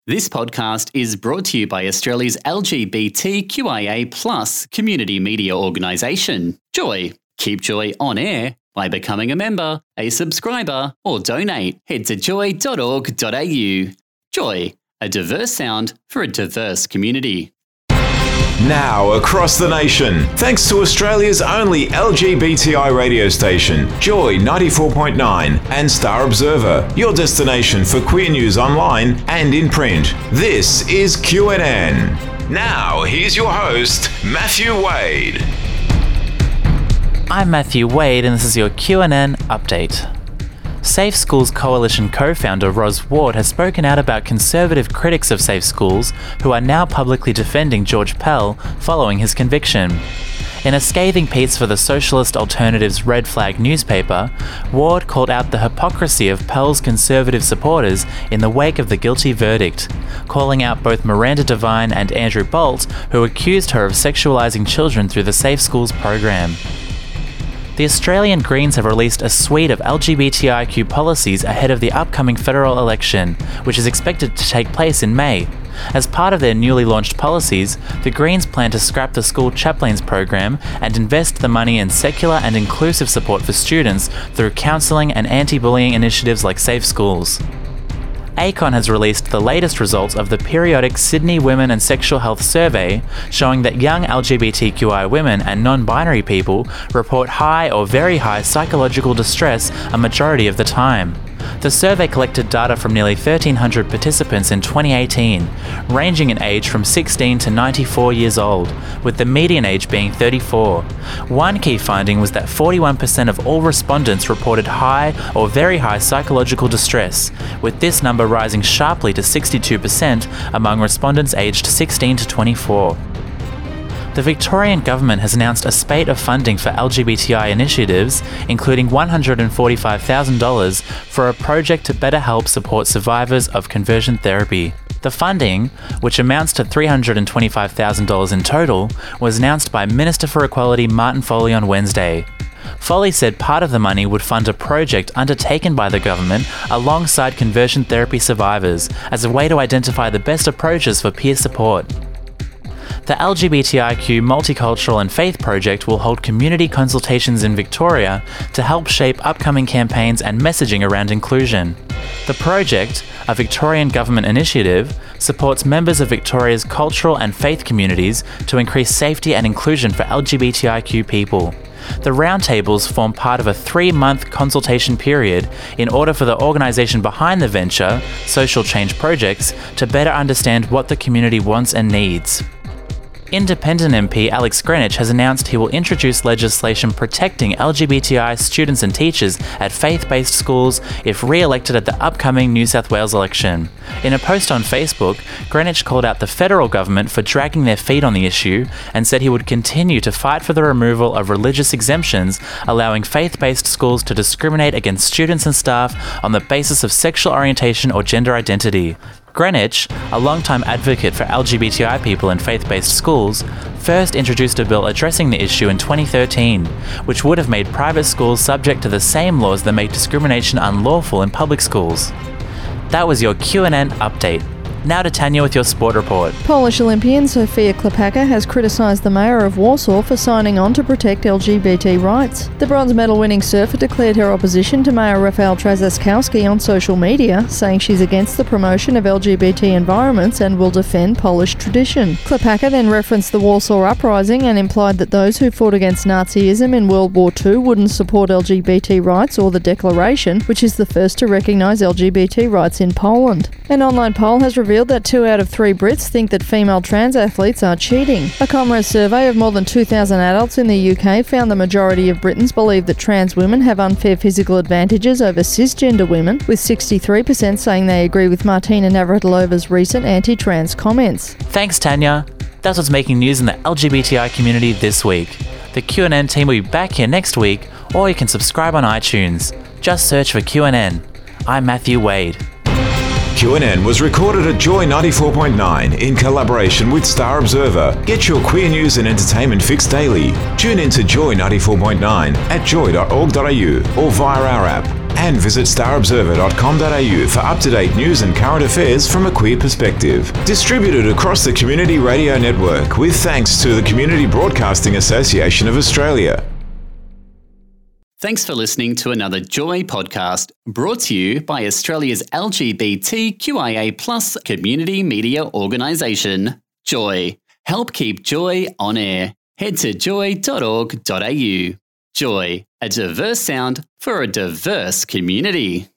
This podcast is brought to you by Australia's LGBTQIA+ community media organisation, Joy. Keep Joy on air by becoming a member, a subscriber, or donate. Head to joy.org.au. Joy, a diverse sound for a diverse community. Now across the nation, thanks to Australia's only LGBTI radio station, Joy 94.9 and Star Observer, your destination for queer news online and in print. This is QNN. Now, here's your host, Matthew Wade. I'm Matthew Wade and this is your QNN update. Safe Schools Coalition co-founder Ros Ward has spoken out about conservative critics of safe schools who are now publicly defending George Pell following his conviction. In a scathing piece for the Socialist Alternative's Red Flag newspaper, Ward called out the hypocrisy of Pell's conservative supporters in the wake of the guilty verdict, calling out both Miranda Devine and Andrew Bolt, who accused her of sexualising children through the Safe Schools program. The Australian Greens have released a suite of LGBTIQ policies ahead of the upcoming federal election, which is expected to take place in May. As part of their newly launched policies, the Greens plan to scrap the school chaplains program and invest the money in secular and inclusive support for students through counselling and anti-bullying initiatives like Safe Schools. ACON has released the latest results of the periodic Sydney Women and Sexual Health Survey, showing that young LGBTQI women and non-binary people report high or very high psychological distress a majority of the time. The survey collected data from nearly 1,300 participants in 2018, ranging in age from 16 to 94 years old, with the median age being 34. One key finding was that 41% of all respondents reported high or very high psychological distress, with this number rising sharply to 62% among respondents aged 16 to 24. The Victorian Government has announced a spate of funding for LGBTI initiatives, including $145,000 for a project to better help support survivors of conversion therapy. The funding, which amounts to $325,000 in total, was announced by Minister for Equality Martin Foley on Wednesday. Foley said part of the money would fund a project undertaken by the government alongside conversion therapy survivors as a way to identify the best approaches for peer support. The LGBTIQ Multicultural and Faith Project will hold community consultations in Victoria to help shape upcoming campaigns and messaging around inclusion. The project, a Victorian government initiative, supports members of Victoria's cultural and faith communities to increase safety and inclusion for LGBTIQ people. The roundtables form part of a 3-month consultation period in order for the organisation behind the venture, Social Change Projects, to better understand what the community wants and needs. Independent MP Alex Greenwich has announced he will introduce legislation protecting LGBTI students and teachers at faith-based schools if re-elected at the upcoming New South Wales election. In a post on Facebook, Greenwich called out the federal government for dragging their feet on the issue and said he would continue to fight for the removal of religious exemptions, allowing faith-based schools to discriminate against students and staff on the basis of sexual orientation or gender identity. Greenwich, a longtime advocate for LGBTI people in faith-based schools, first introduced a bill addressing the issue in 2013, which would have made private schools subject to the same laws that make discrimination unlawful in public schools. That was your QNN update. Now to Tanya with your sport report. Polish Olympian Sofia Klepacka has criticised the mayor of Warsaw for signing on to protect LGBT rights. The bronze medal-winning surfer declared her opposition to Mayor Rafał Trzaskowski on social media, saying she's against the promotion of LGBT environments and will defend Polish tradition. Klepacka then referenced the Warsaw Uprising and implied that those who fought against Nazism in World War II wouldn't support LGBT rights or the Declaration, which is the first to recognise LGBT rights in Poland. An online poll has revealed that 2 out of 3 Brits think that female trans athletes are cheating. A Comrade survey of more than 2,000 adults in the UK found the majority of Britons believe that trans women have unfair physical advantages over cisgender women, with 63% saying they agree with Martina Navratilova's recent anti-trans comments. Thanks, Tanya. That's what's making news in the LGBTI community this week. The QNN team will be back here next week, or you can subscribe on iTunes. Just search for QNN. I'm Matthew Wade. QNN was recorded at Joy 94.9 in collaboration with Star Observer. Get your queer news and entertainment fix daily. Tune in to Joy 94.9 at joy.org.au or via our app. And visit starobserver.com.au for up-to-date news and current affairs from a queer perspective. Distributed across the Community Radio Network with thanks to the Community Broadcasting Association of Australia. Thanks for listening to another Joy podcast brought to you by Australia's LGBTQIA+ community media organisation, Joy. Help keep Joy on air. Head to joy.org.au. Joy, a diverse sound for a diverse community.